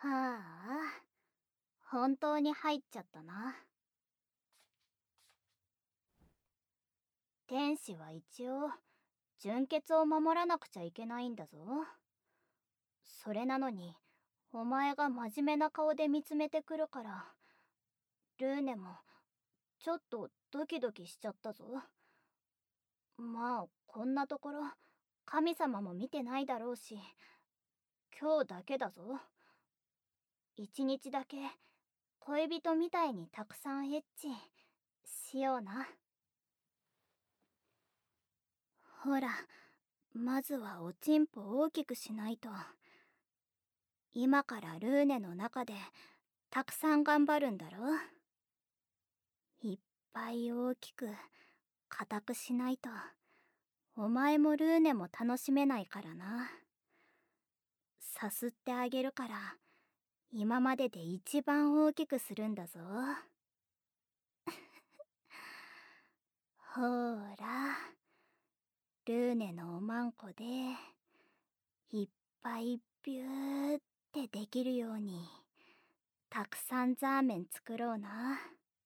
あ、本当に入っちゃったな。天使は一応純潔を守らなくちゃいけないんだぞ。それなのにお前が真面目な顔で見つめてくるから、ルーネもちょっとドキドキしちゃったぞ。まあこんなところ神様も見てないだろうし、今日だけだぞ。一日だけ恋人みたいにたくさんエッチしような。ほら、まずはおちんぽ大きくしないと。今からルーネの中でたくさん頑張るんだろ。いっぱい大きく硬くしないとお前もルーネも楽しめないからな。さすってあげるから今までで一番大きくするんだぞ。ほーら、ルーネのおまんこでいっぱいビューってできるようにたくさんザーメン作ろうな。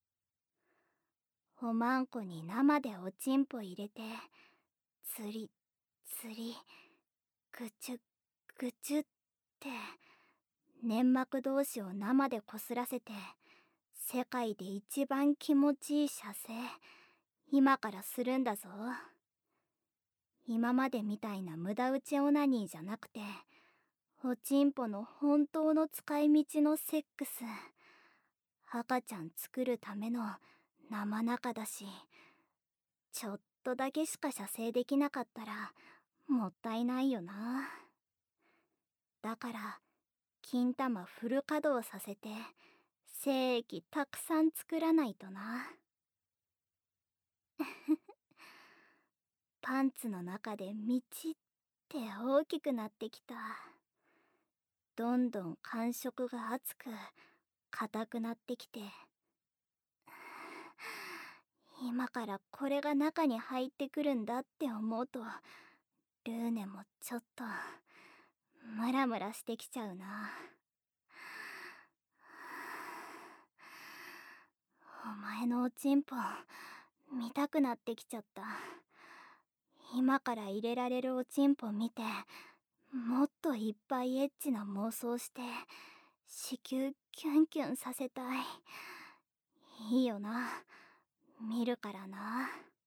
おまんこに生でおちんぽ入れてつりつりぐちゅぐちゅって粘膜同士を生でこすらせて世界で一番気持ちいい射精今からするんだぞ。今までみたいな無駄打ちオナニーじゃなくて、おちんぽの本当の使い道のセックス。赤ちゃん作るための生中だし、ちょっとだけしか射精できなかったらもったいないよな。だから金玉フル稼働させて精液たくさん作らないとな。パンツの中でみちって大きくなってきた。どんどん感触が熱く硬くなってきて、今からこれが中に入ってくるんだって思うとルーネもちょっとムラムラしてきちゃうな。お前のおちんぽ見たくなってきちゃった。今から入れられるおちんぽ見てもっといっぱいエッチな妄想して子宮キュンキュンさせたい。いいよな、見るからな。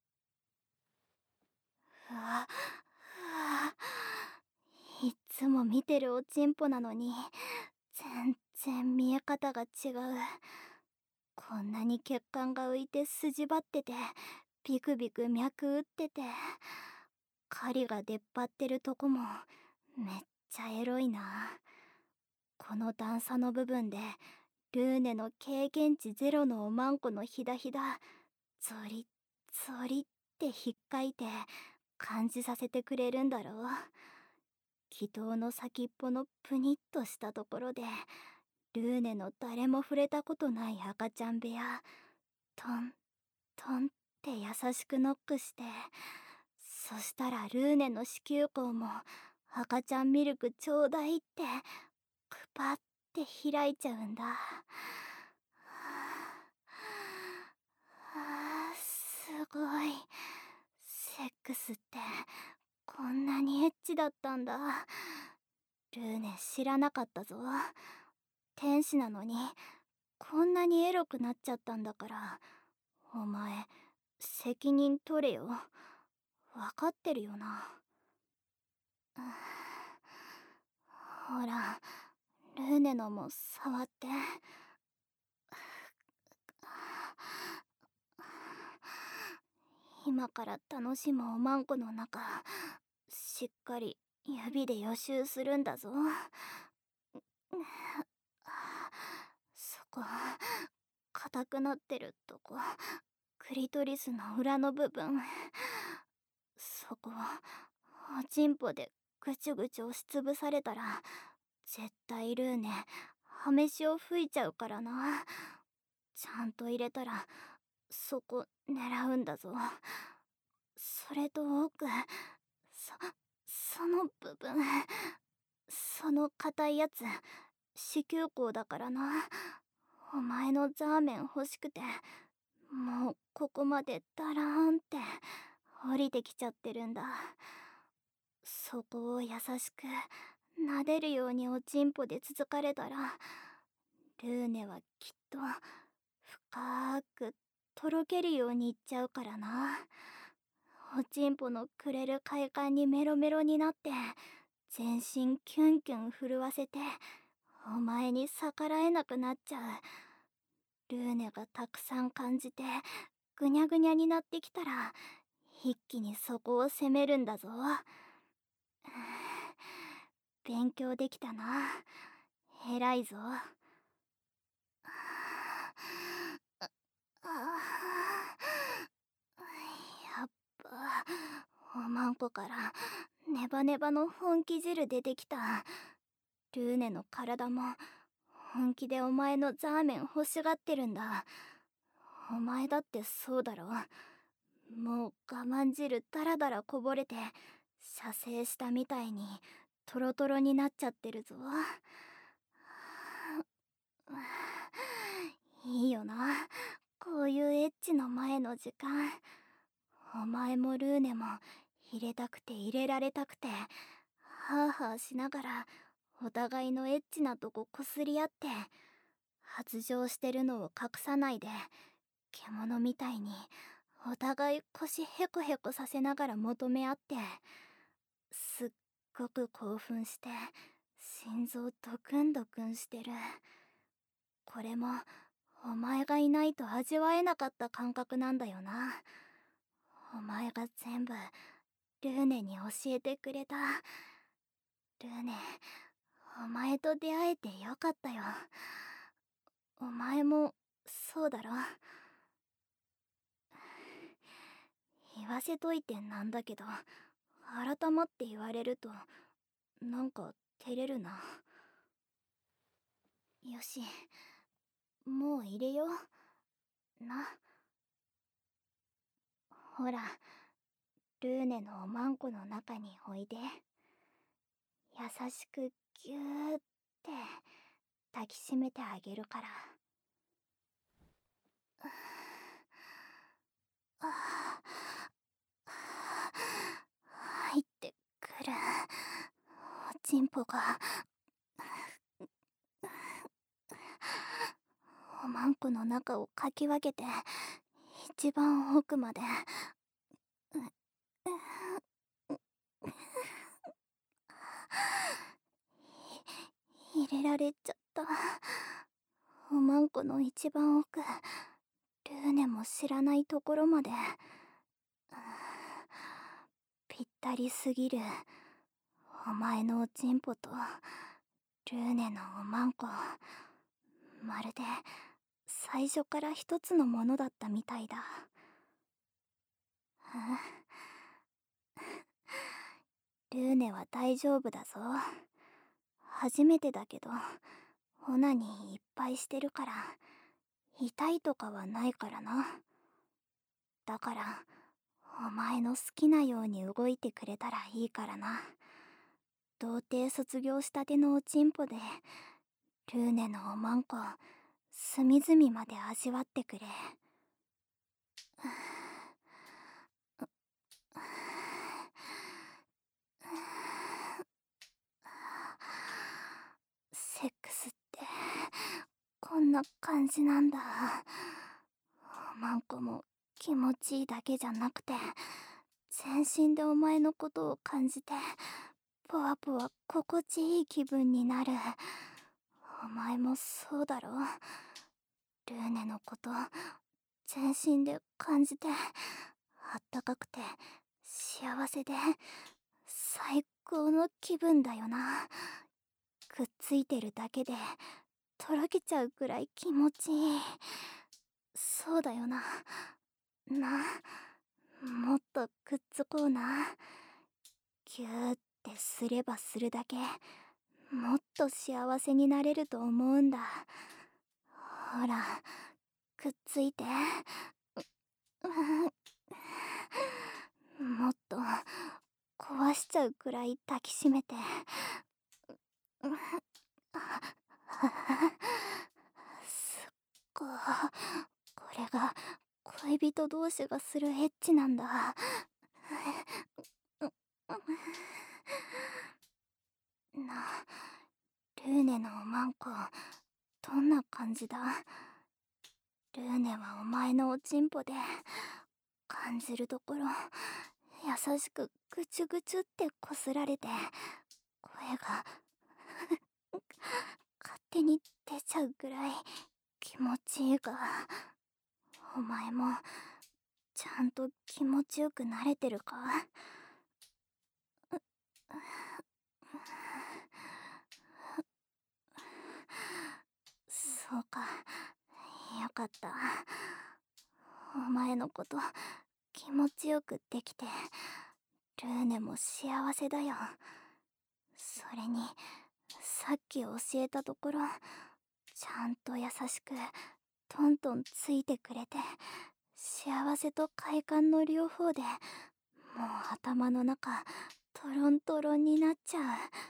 うわうわ、いっつも見てるおちんぽなのに全然見え方が違う。こんなに血管が浮いて筋張っててビクビク脈打ってて狩りが出っ張ってるとこもめっちゃエロいな。この段差の部分でルーネの経験値ゼロのおまんこのひだひだゾリゾリってひっかいて感じさせてくれるんだろう。気筒の先っぽのプニッとしたところでルーネの誰も触れたことない赤ちゃん部屋トントンって優しくノックして、そしたらルーネの子宮口も赤ちゃんミルクちょうだいってクパって開いちゃうんだ。すごい。セックスってこんなにエッチだったんだ。ルーネ知らなかったぞ。天使なのにこんなにエロくなっちゃったんだから、お前責任取れよ。わかってるよな。ほら、ルーネのも触って。今から楽しむおまんこの中しっかり指で予習するんだぞ。そこ硬くなってるとこ、クリトリスの裏の部分、そこおちんぽでぐちゅぐちゅ押しつぶされたら絶対ルーネハメシを吹いちゃうからな。ちゃんと入れたらそこ狙うんだぞ。それと奥、その部分、その硬いやつ子宮口だからな。お前のザーメン欲しくて、もうここまでダラーンって降りてきちゃってるんだ。そこを優しく撫でるようにおちんぽでつつかれたら、ルーネはきっと深くとろけるようにいっちゃうからな。おちんぽのくれる快感にメロメロになって、全身キュンキュン震わせて、お前に逆らえなくなっちゃう。ルーネがたくさん感じてぐにゃぐにゃになってきたら、一気にそこを攻めるんだぞ。勉強できたな。偉いぞ。やっぱおまんこからネバネバの本気汁出てきた。ルーネの体も本気でお前のザーメン欲しがってるんだ。お前だってそうだろ。もう我慢汁ダラダラこぼれて射精したみたいにトロトロになっちゃってるぞ。いいよな、こういうエッチの前の時間。お前もルーネも入れたくて入れられたくて、ハーハーしながらお互いのエッチなとここすり合って、発情してるのを隠さないで獣みたいにお互い腰ヘコヘコさせながら求め合って、すっごく興奮して心臓ドクンドクンしてる。これもお前がいないと味わえなかった感覚なんだよな。お前が全部ルーネに教えてくれた。ルーネ、お前と出会えてよかったよ。お前もそうだろ。言わせといてなんだけど、改まって言われるとなんか照れるな。よし、もう入れような。ほら、ルーネのおまんこの中においで。優しくギューって抱きしめてあげるから。入ってくる。おちんぽがおまんこの中をかき分けて一番奥まで入れられちゃった。おまんこの一番奥、ルーネも知らないところまで。ぴったりすぎる。お前のおちんぽとルーネのおまんこ、まるで最初から一つのものだったみたいだ。ルーネは大丈夫だぞ。初めてだけどオナニーいっぱいしてるから、痛いとかはないからな。だからお前の好きなように動いてくれたらいいからな。童貞卒業したてのおちんぽでルーネのおまんこ隅々まで味わってくれ。セックスってこんな感じなんだ。おまんこも気持ちいいだけじゃなくて、全身でお前のことを感じてポワポワ心地いい気分になる。お前もそうだろ。ルーネのこと全身で感じて、あったかくて幸せで最高の気分だよな。くっついてるだけでとろけちゃうくらい気持ちいい。そうだよな。もっとくっつこうな。ギューってすればするだけもっと幸せになれると思うんだ。ほら、くっついて。もっと壊しちゃうくらい抱きしめて。 恋人同士がするエッチなんだ。ルーネのおまんこ、どんな感じだ？ルーネはお前のおちんぽで、感じるところ、優しくぐちゅぐちゅってこすられて、声が勝手に出ちゃうぐらい気持ちいいが、お前もちゃんと気持ちよくなれてるか？そうか、よかった。お前のこと気持ちよくできて、ルーネも幸せだよ。それにさっき教えたところ、ちゃんと優しくトントンついてくれて、幸せと快感の両方でもう頭の中トロントロンになっちゃう。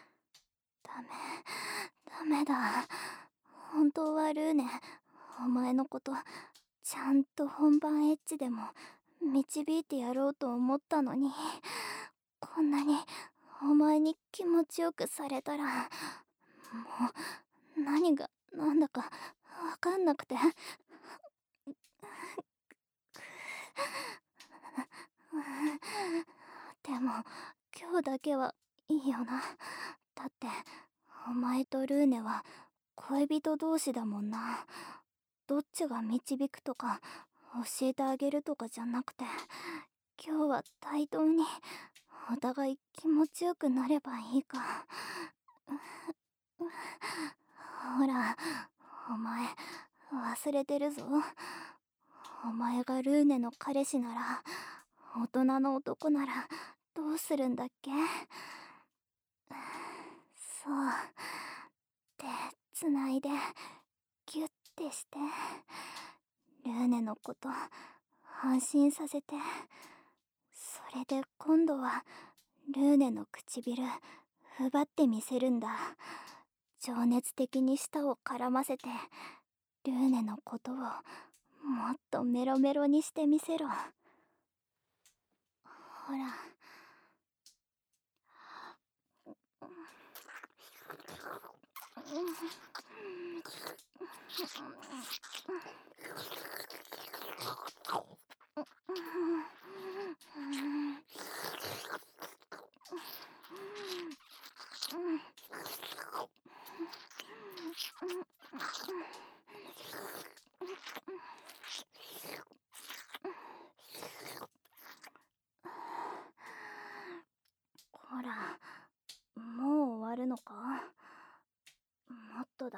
ダメだ。本当はルーネ、お前のことちゃんと本番エッチでも導いてやろうと思ったのに、こんなにお前に気持ちよくされたら、もう何がなんだかわかんなくて。でも今日だけはいいよな。だってお前とルーネは恋人同士だもんな。どっちが導くとか教えてあげるとかじゃなくて、今日は対等にお互い気持ちよくなればいいか。ほら、お前忘れてるぞ。お前がルーネの彼氏なら、大人の男ならどうするんだっけ？そう、手つないでギュッてして、ルーネのこと安心させて、それで今度はルーネの唇奪ってみせるんだ。情熱的に舌を絡ませて、ルーネのことをもっとメロメロにしてみせろ。ほら。ほら、もう終わるのか？もっとだ。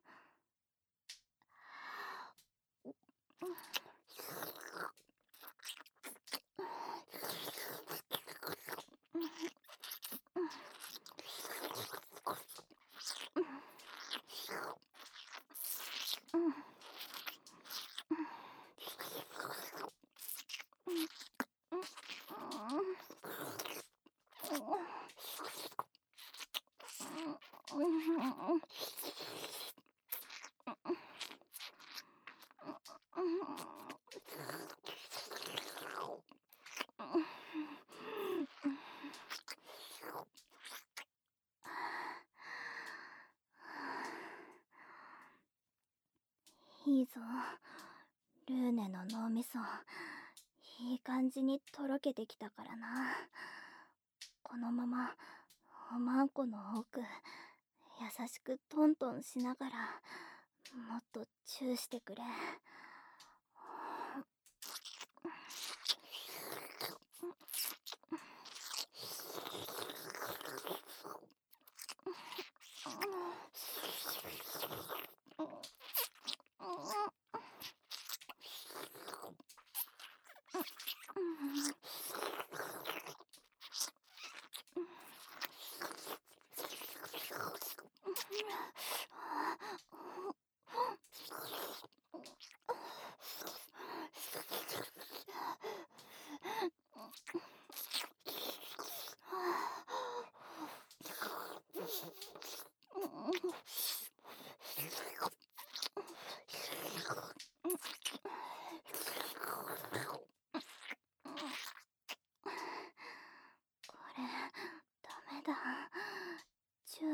いいぞ。ルーネの脳みそ、いい感じにとろけてきたからな。このままおまんこの奥優しくトントンしながらもっとチューしてくれ。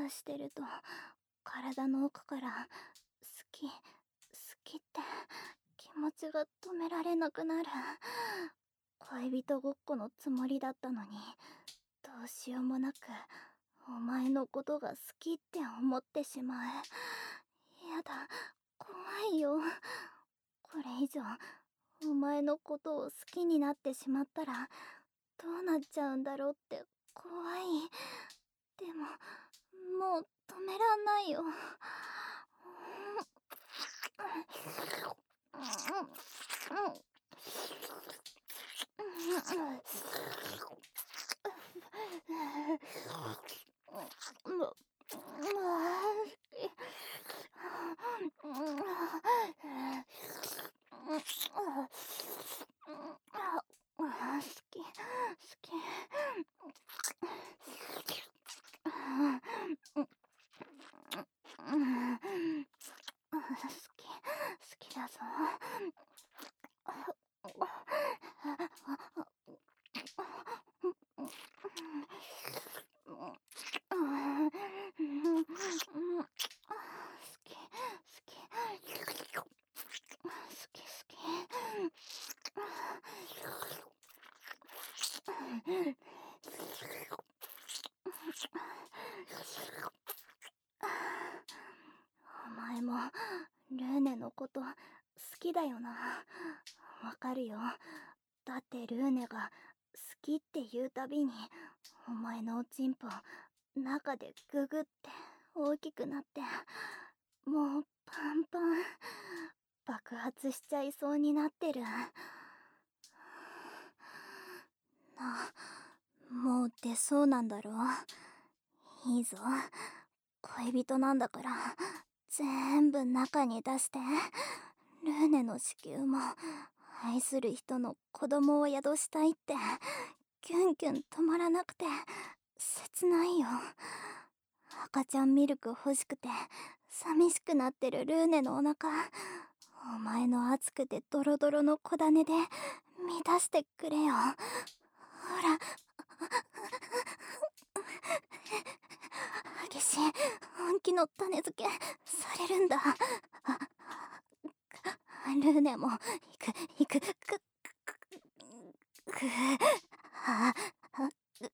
してると体の奥から好き好きって気持ちが止められなくなる。恋人ごっこのつもりだったのに、どうしようもなくお前のことが好きって思ってしまう。やだ、怖いよ。これ以上お前のことを好きになってしまったらどうなっちゃうんだろうって怖い。でももう止めらんないよ。好き好き。好きだぞ。お前もルーネのこと好きだよな。わかるよ。だってルーネが好きって言うたびにお前のおちんぽ中でググって大きくなってもうパンパン爆発しちゃいそうになってる。もう出そうなんだろ。いいぞ、恋人なんだから全部中に出して。ルーネの子宮も愛する人の子供を宿したいってキュンキュン止まらなくて切ないよ。赤ちゃんミルク欲しくて寂しくなってるルーネのお腹、お前の熱くてドロドロの子種で満たしてくれよ。ほら、激しい本気の種付けされるんだ。ルーネも行くはあ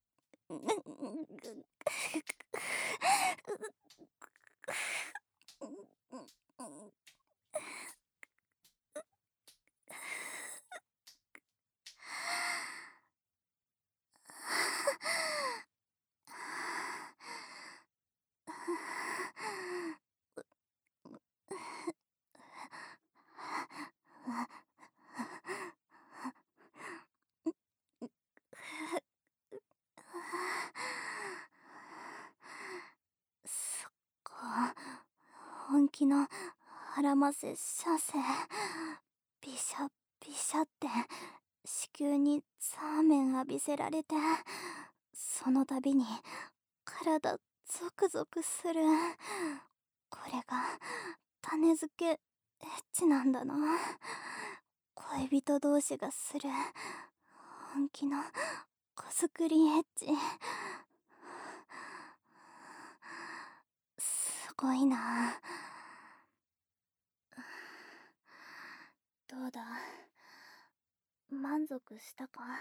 そっか、本気の腹ませ射精。ビシャビシャって子宮にザーメン浴びせられて、その度に体ゾクゾクする。これが種付けエッチなんだな。恋人同士がする本気の子作りエッチ。すごいな。どうだ、満足したか。は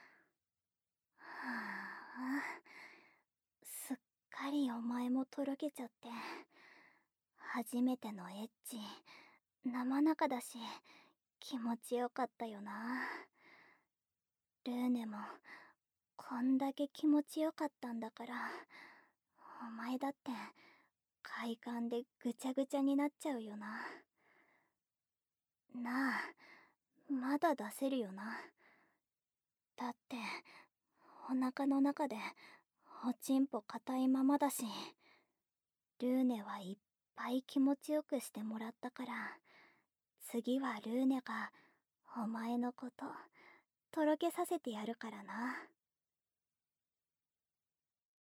あ、すっかりお前もとろけちゃって。初めてのエッチ生中だし気持ちよかったよな。ルーネもこんだけ気持ちよかったんだから、お前だって快感でぐちゃぐちゃになっちゃうよな。なあ、まだ出せるよな。だってお腹の中でおちんぽ硬いままだし、ルーネはいっぱい気持ちよくしてもらったから、次はルーネがお前のこととろけさせてやるからな。